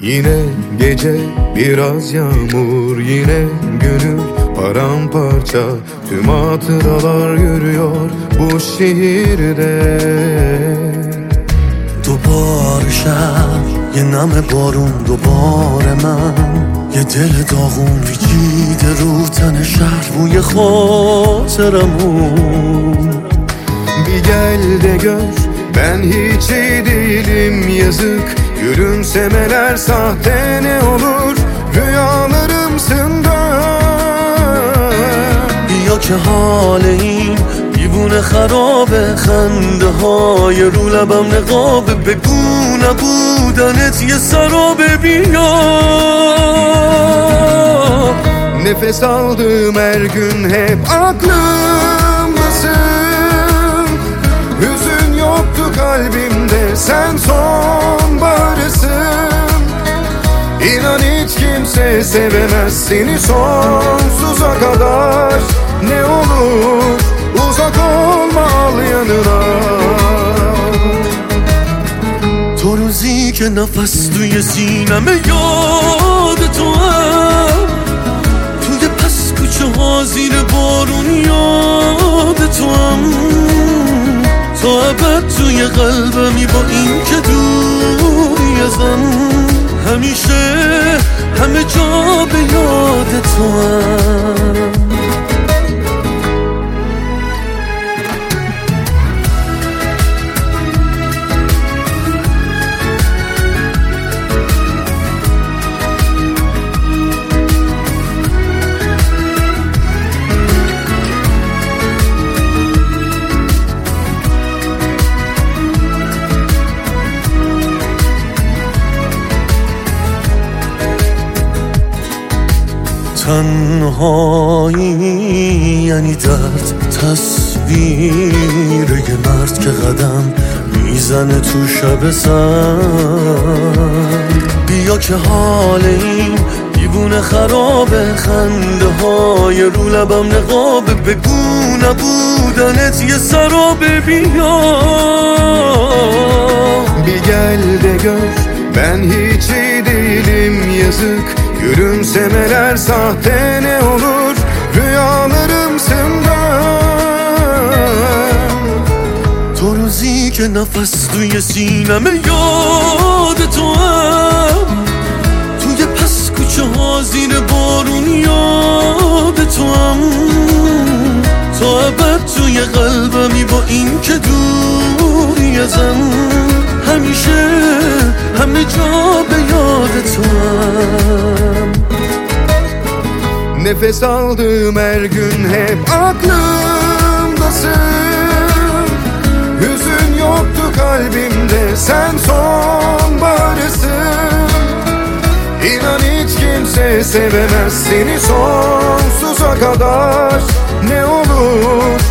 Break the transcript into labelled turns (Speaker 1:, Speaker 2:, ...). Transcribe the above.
Speaker 1: Yine gece biraz yağmur, yine gönül paramparça. Tüm hatıralar yürüyor bu şehirde.
Speaker 2: دوباره شب یه نم بارون، دوباره من یه دل داغون پیچیده رو تن شهر بوی خاطرمون.
Speaker 1: Bir gel de gör, ben hiç iyi değilim yazık. Gülümsemeler sahte ne olur, rüyalarımsın da.
Speaker 2: بیا که حال این دیوونه خرابه، خنده های رو لبم نقابه، بگو نبودنت یه سرابه. بیا
Speaker 1: Nefes aldığım her gün hep aklımdasın. Hüzün yoktu kalbimde, sen sonbaharısın. İnan hiç kimse sevemez seni sonsuza kadar. Ne olur uzak olma, al yanına.
Speaker 2: تو روزی که نفس توی سینمه یاد تو هم، توی پس کوچه ها زیر بارون یاد تو هم، تا ابد توی قلبمی با این که دوری ازم، همیشه همه جا به یاد تو هم. تنهایی یعنی درد، تصویر یه مرد که قدم میزنه تو شب سرد. بیا که حال این دیوونه خرابه، خنده های رو لبم نقابه، بگو نبودنت یه سرابه. بیا
Speaker 1: Bir gel de gör, ben hiç iyi değilim yazık. Gülümsemeler sahte ne olur, rüyalarımsın da.
Speaker 2: تو روزی که نفس توی سینمه یاد تو هم، توی پس کوچه ها زیر بارون یاد تو هم، تا ابد توی قلبمی با این که دوری ازم، همیشه همه جا به یاد تو هم.
Speaker 1: Nefes aldığım her gün hep aklımdasın. Hüzün yoktu kalbimde, sen sonbaharısın. İnan hiç kimse sevemez seni sonsuza kadar. Ne olur